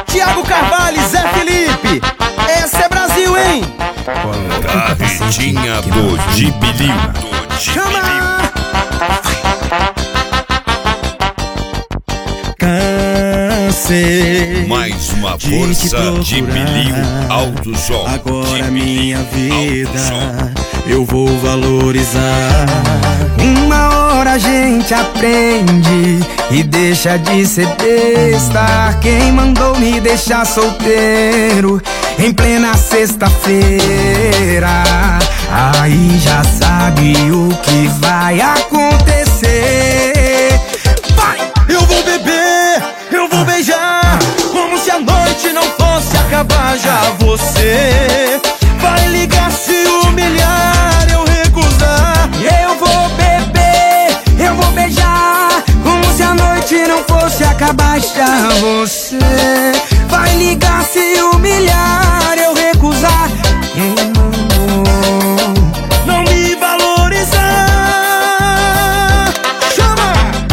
Thiago Carvalho, Zé Felipe, essa é Brasil, hein? Carretinha do Gibilinho. Chama! Cansei. Mais uma força Gibilinho Alto Som. Agora minha vida eu vou valorizar. Uma hora a gente aprende e deixa de ser besta. Quem mandou me deixar solteiro em plena sexta-feira? Aí já sabe o que vai acontecer. Vai! Eu vou beber, eu vou beijar, como se a noite não fosse acabar. Já você vai ligar, se humilhar, eu recusar. Eu vou beber, eu vou beijar, como se a noite não fosse acabar. Já você vai ligar, se humilhar, eu recusar. Não me valorizar. Chama!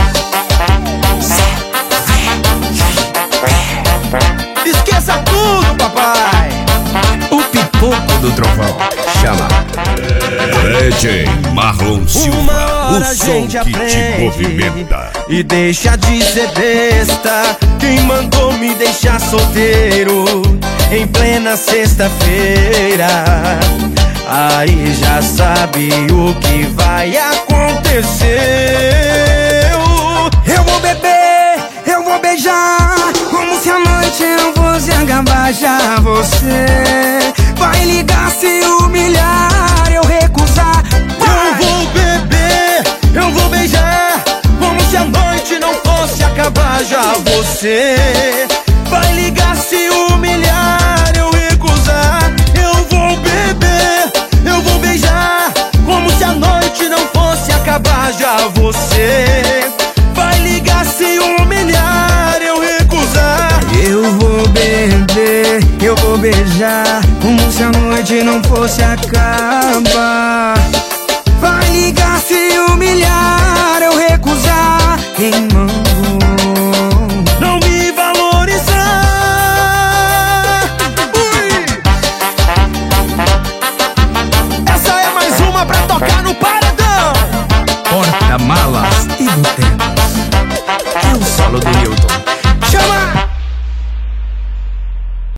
Esqueça tudo, papai. O pipoco do trovão chama. DJ Marlon Silva, o som que te movimenta. E deixa de ser besta. Quem mandou me deixar solteiro em plena sexta-feira? Aí já sabe o que vai acontecer. Eu vou beber, eu vou beijar, como se a noite não fosse acabar. Já você vai ligar, se humilhar, eu recusar. Eu vou beber, eu vou beijar, como se a noite não fosse acabar. Já você vai ligar, se humilhar, eu recusar. Eu vou beber, eu vou beijar, como se a noite não fosse acabar. Já você vai ligar, se humilhar, eu recusar. Eu vou beber, eu vou beijar, como se a noite não fosse acabar.